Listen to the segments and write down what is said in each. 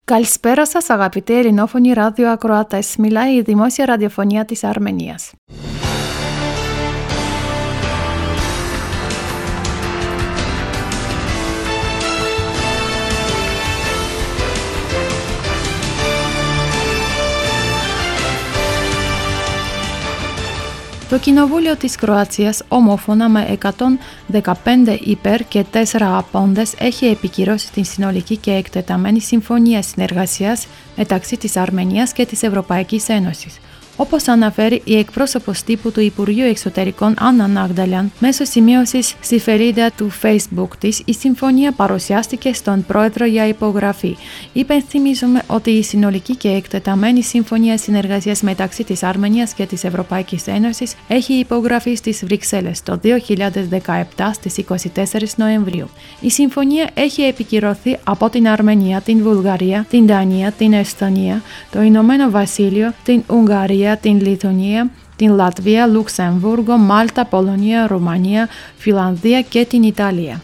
Καλησπέρα σας αγαπητοί ελληνόφωνοι ραδιοακροατές. Μιλάει η Δημόσια Ραδιοφωνία της Αρμενίας. Το Κοινοβούλιο της Κροατίας, ομόφωνα με 115 υπέρ και 4 απόντες, έχει επικυρώσει την συνολική και εκτεταμένη συμφωνία συνεργασίας μεταξύ της Αρμενίας και της Ευρωπαϊκής Ένωσης. Όπως αναφέρει η εκπρόσωπος τύπου του Υπουργείου Εξωτερικών Άννα Ναγδαλιάν, μέσω σημείωσης στη σελίδα του Facebook της, η συμφωνία παρουσιάστηκε στον πρόεδρο για υπογραφή. Υπενθυμίζουμε ότι η συνολική και εκτεταμένη συμφωνία συνεργασίας μεταξύ της Αρμενίας και της Ευρωπαϊκής Ένωσης έχει υπογραφεί στις Βρυξέλλες το 2017 στις 24 Νοεμβρίου. Η συμφωνία έχει επικυρωθεί από την Αρμενία, την Βουλγαρία, την Δανία, την Εσθονία, το Ηνωμένο Βασίλειο, την Ουγγαρία, την Λιθουανία, την Λατβία, Λουξεμβούργο, Μάλτα, Πολωνία, Ρουμανία, Φιλανδία και την Ιταλία.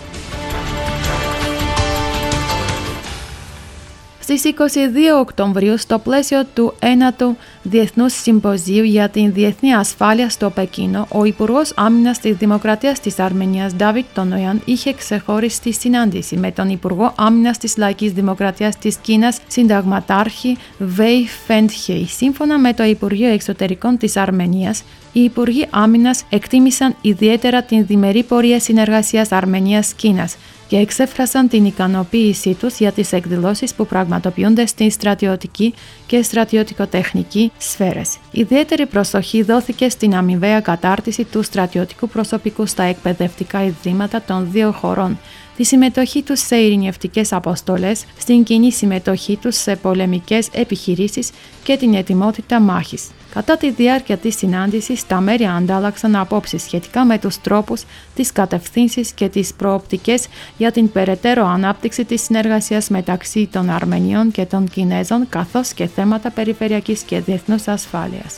Στις 22 Οκτωβρίου, στο πλαίσιο του 9ου Διεθνούς Συμποζίου για την Διεθνή Ασφάλεια στο Πεκίνο, ο Υπουργός Άμυνας της Δημοκρατίας της Αρμενίας, Ντάβιτ Τονόιαν, είχε ξεχωριστή συνάντηση με τον Υπουργό Άμυνας της Λαϊκής Δημοκρατίας της Κίνας, συνταγματάρχη Βέι Φεντχέι. Σύμφωνα με το Υπουργείο Εξωτερικών της Αρμενίας, οι Υπουργοί Άμυνας εκτίμησαν ιδιαίτερα την διμερή πορεία συνεργασίας Αρμενίας-Κίνας και εξέφρασαν την ικανοποίησή τους για τις εκδηλώσεις που πραγματοποιούνται στην στρατιωτική και στρατιωτικοτεχνική σφαίρες. Ιδιαίτερη προσοχή δόθηκε στην αμοιβαία κατάρτιση του στρατιωτικού προσωπικού στα εκπαιδευτικά ιδρύματα των δύο χωρών, τη συμμετοχή τους σε ειρηνευτικές αποστολές, στην κοινή συμμετοχή τους σε πολεμικές επιχειρήσεις και την ετοιμότητα μάχης. Κατά τη διάρκεια της συνάντησης, τα μέρη αντάλλαξαν απόψεις σχετικά με τους τρόπους, τις κατευθύνσεις και τις προοπτικές για την περαιτέρω ανάπτυξη της συνεργασίας μεταξύ των Αρμενίων και των Κινέζων, καθώς και θέματα περιφερειακής και διεθνούς ασφάλειας.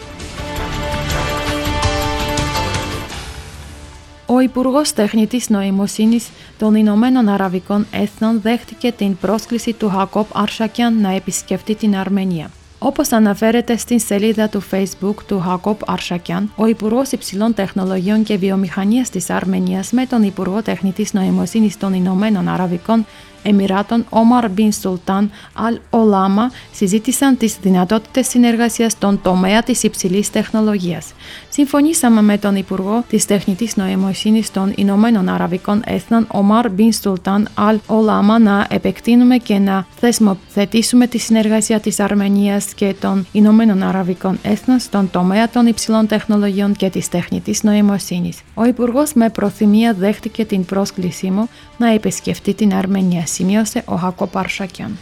Ο Υπουργός Τεχνητής Νοημοσύνης των Ηνωμένων Αραβικών Έθνων δέχτηκε την πρόσκληση του Χακόπ Αρσακιάν να επισκεφτεί την Αρμενία. Όπως αναφέρεται στην σελίδα του Facebook του Χακόπ Αρσακιάν, ο Υπουργός Υψηλών Τεχνολογιών και Βιομηχανίας της Αρμενίας με τον Υπουργό Τεχνητής Νοημοσύνης των Ηνωμένων Αραβικών Εμιράτων, Ομάρ Μπιν Σουλτάν Αλ Ολάμα, συζήτησαν τις δυνατότητες συνεργασίας στον τομέα της υψηλής τεχνολογίας. Συμφωνήσαμε με τον Υπουργό της Τεχνητής Νοημοσύνης των Ηνωμένων Αραβικών Έθνων, Ομάρ Μπιν Σουλτάν Αλ Ολάμα, να επεκτείνουμε και να θεσμοθετήσουμε τη συνεργασία της Αρμενίας και των Ηνωμένων Αραβικών Έθνων στον τομέα των υψηλών τεχνολογιών και της τεχνητής νοημοσύνης. Ο Υπουργός με προθυμία δέχτηκε την πρόσκλησή μου να επισκεφτεί την Αρμενία, σημείωσε ο Χακόπ Αρσακιάν.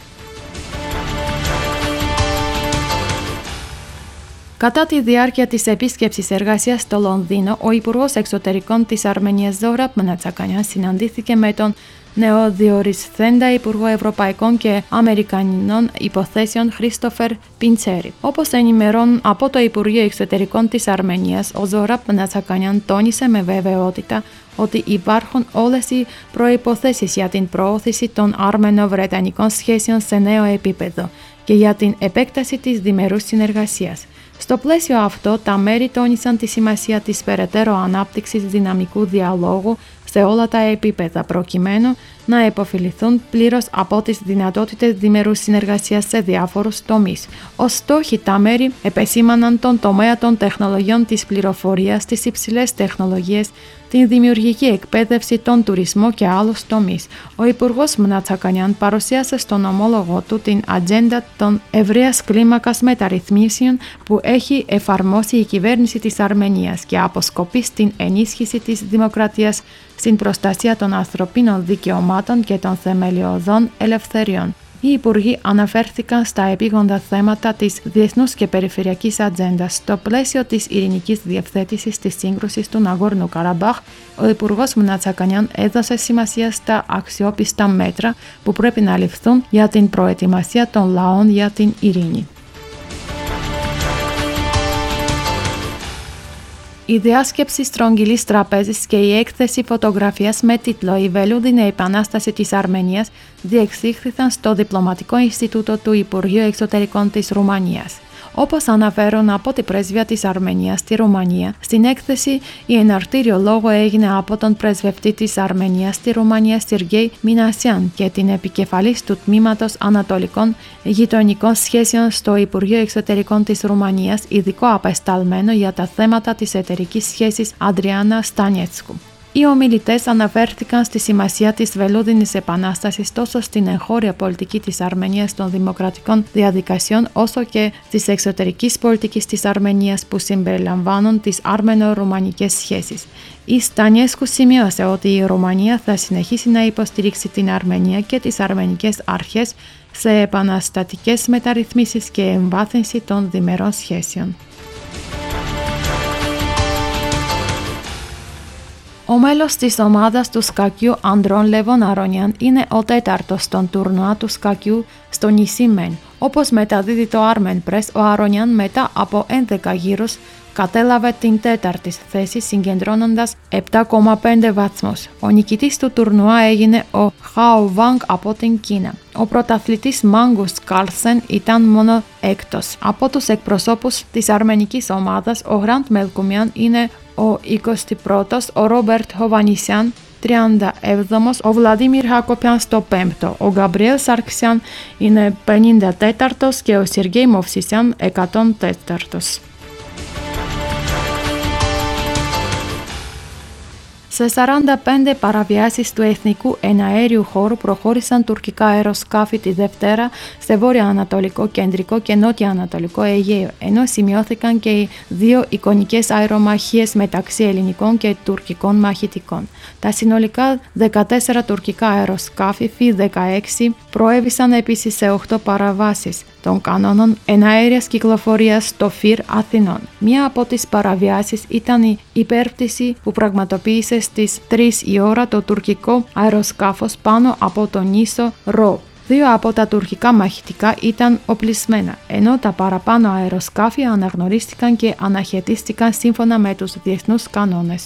Κατά τη διάρκεια της επίσκεψης εργασίας στο Λονδίνο, ο Υπουργός Εξωτερικών της Αρμενίας Ζόhrab Mnatsakanian συναντήθηκε με τον νεοδιοριστέντα Υπουργό Ευρωπαϊκών και Αμερικανινών Υποθέσεων Christopher Pincheri. Όπως ενημερώνουν από το Υπουργείο Εξωτερικών της Αρμενίας, ο Ζόhrab Mnatsakanian τόνισε με βεβαιότητα ότι υπάρχουν όλες οι προϋποθέσεις για την προώθηση των αρμενο-βρετανικών σχέσεων σε νέο επίπεδο και για την επέκταση της διμερούς συνεργασίας. Στο πλαίσιο αυτό, τα μέρη τόνισαν τη σημασία της περαιτέρω ανάπτυξης δυναμικού διαλόγου σε όλα τα επίπεδα, προκειμένου να επωφεληθούν πλήρως από τις δυνατότητες διμερούς συνεργασίας σε διάφορους τομείς. Ως στόχοι, τα μέρη επεσήμαναν τον τομέα των τεχνολογιών της πληροφορίας, τις υψηλές τεχνολογίες, την δημιουργική εκπαίδευση, τον τουρισμό και άλλους τομείς. Ο Υπουργός Mnatsakanian παρουσίασε στον ομόλογο του την ατζέντα των ευρείας κλίμακας μεταρρυθμίσεων που έχει εφαρμόσει η κυβέρνηση της Αρμενίας και αποσκοπεί στην ενίσχυση της δημοκρατίας, στην προστασία των ανθρωπίνων δικαιωμάτων και των θεμελιωδών ελευθεριών. Οι υπουργοί αναφέρθηκαν στα επίγοντα θέματα της διεθνούς και περιφερειακής ατζέντας. Στο πλαίσιο της ειρηνικής διευθέτησης της σύγκρουσης του Ναγκόρνου Καραμπάχ, ο Υπουργός Mnatsakanian έδωσε σημασία στα αξιόπιστα μέτρα που πρέπει να ληφθούν για την προετοιμασία των λαών για την ειρήνη. Η διάσκεψη Στρογγυλής Τραπέζης και η έκθεση φωτογραφίας με τίτλο «Η βελούδινη επανάσταση της Αρμενίας» διεξήχθηκαν στο Διπλωματικό Ινστιτούτο του Υπουργείου Εξωτερικών της Ρουμανίας. Όπως αναφέρουν από την πρέσβεια της Αρμενίας στη Ρουμανία, στην έκθεση η εναρτήριο λόγο έγινε από τον πρεσβευτή της Αρμενίας στη Ρουμανία Σεργέη Μινασιάν και την επικεφαλής του Τμήματος Ανατολικών Γειτονικών Σχέσεων στο Υπουργείο Εξωτερικών της Ρουμανίας, ειδικό απεσταλμένο για τα θέματα της εταιρικής σχέσης Αντριάννα Στανιέτσκου. Οι ομιλητές αναφέρθηκαν στη σημασία της βελούδινης επανάστασης τόσο στην εγχώρια πολιτική της Αρμενίας των δημοκρατικών διαδικασιών όσο και της εξωτερικής πολιτικής της Αρμενίας που συμπεριλαμβάνουν τις αρμενο-ρουμανικές σχέσεις. Η Στανιέσκου σημείωσε ότι η Ρουμανία θα συνεχίσει να υποστηρίξει την Αρμενία και τις αρμενικές αρχές σε επαναστατικές μεταρρυθμίσεις και εμβάθυνση των διμερών σχέσεων. Ο μέλος της ομάδας του σκακιού Ανδρών Λεβών Αρονιάν είναι ο τέταρτος στον τουρνουά του σκακιού στο νησί Μεν. Όπως μεταδίδει το Armen Press, ο Αρονιάν μετά από 11 γύρους κατέλαβε την τέταρτη θέση συγκεντρώνοντας 7,5 βαθμούς. Ο νικητής του τουρνουά έγινε ο Χάο Βάνγκ από την Κίνα. Ο πρωταθλητής Μάγκους Κάρλσεν ήταν μόνο έκτος. Από τους εκπροσώπους της αρμενικής ομάδας, ο Γραντ Μελκουμιάν είναι ο 21ος, ο Ρόμπερτ Χοβανίσιαν 37ος, ο Βλαντίμιρ Χακοπιάν στο 5ο, ο Γκαμπριέλ Σαρξιάν είναι 54ος και ο Σεργέη Μοφσισιάν 104ος. Σε 45 παραβιάσεις του εθνικού εναέριου χώρου προχώρησαν τουρκικά αεροσκάφη τη Δευτέρα σε βόρειο-ανατολικό, κεντρικό και νότιο-ανατολικό Αιγαίο, ενώ σημειώθηκαν και οι δύο εικονικές αερομαχίες μεταξύ ελληνικών και τουρκικών μαχητικών. Τα συνολικά 14 τουρκικά αεροσκάφη Φι-16 προέβησαν επίσης σε 8 παραβάσεις των κανόνων εναέριας κυκλοφορίας στο ΦΥΡ Αθηνών. Μία από τις παραβιάσεις ήταν η υπέρπτυση που πραγματοποίησε στις 3 η ώρα το τουρκικό αεροσκάφος πάνω από τον νήσο Ρο. 2 από τα τουρκικά μαχητικά ήταν οπλισμένα, ενώ τα παραπάνω αεροσκάφη αναγνωρίστηκαν και αναχαιτίστηκαν σύμφωνα με τους διεθνούς κανόνες.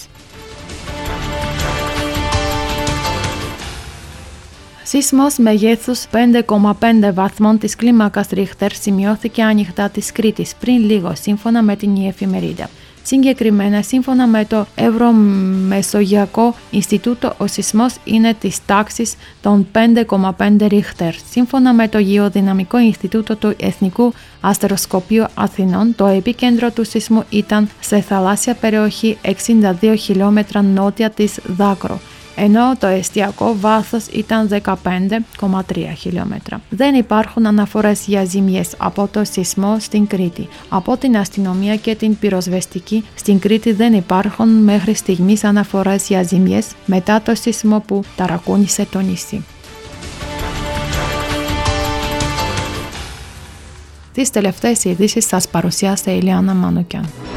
Σεισμός μεγέθους 5,5 βαθμών της κλίμακας Ρίχτερ σημειώθηκε ανοιχτά της Κρήτης πριν λίγο, σύμφωνα με την εφημερίδα. Συγκεκριμένα, σύμφωνα με το Ευρωμεσογειακό Ινστιτούτο, ο σεισμός είναι της τάξης των 5,5 Ρίχτερ. Σύμφωνα με το Γεωδυναμικό Ινστιτούτο του Εθνικού Αστεροσκοπείου Αθηνών, το επίκεντρο του σεισμού ήταν σε θαλάσσια περιοχή 62 χιλιόμετρα νότια της Δάκρο, ενώ το εστιακό βάθος ήταν 15,3 χιλιόμετρα. Δεν υπάρχουν αναφορές για ζημιές από το σεισμό στην Κρήτη. Από την αστυνομία και την πυροσβεστική, στην Κρήτη δεν υπάρχουν μέχρι στιγμής αναφορές για ζημιές μετά το σεισμό που ταρακούνησε το νησί. Τις τελευταίες ειδήσεις σας παρουσίασε η Ηλιάνα Μανουκιάν.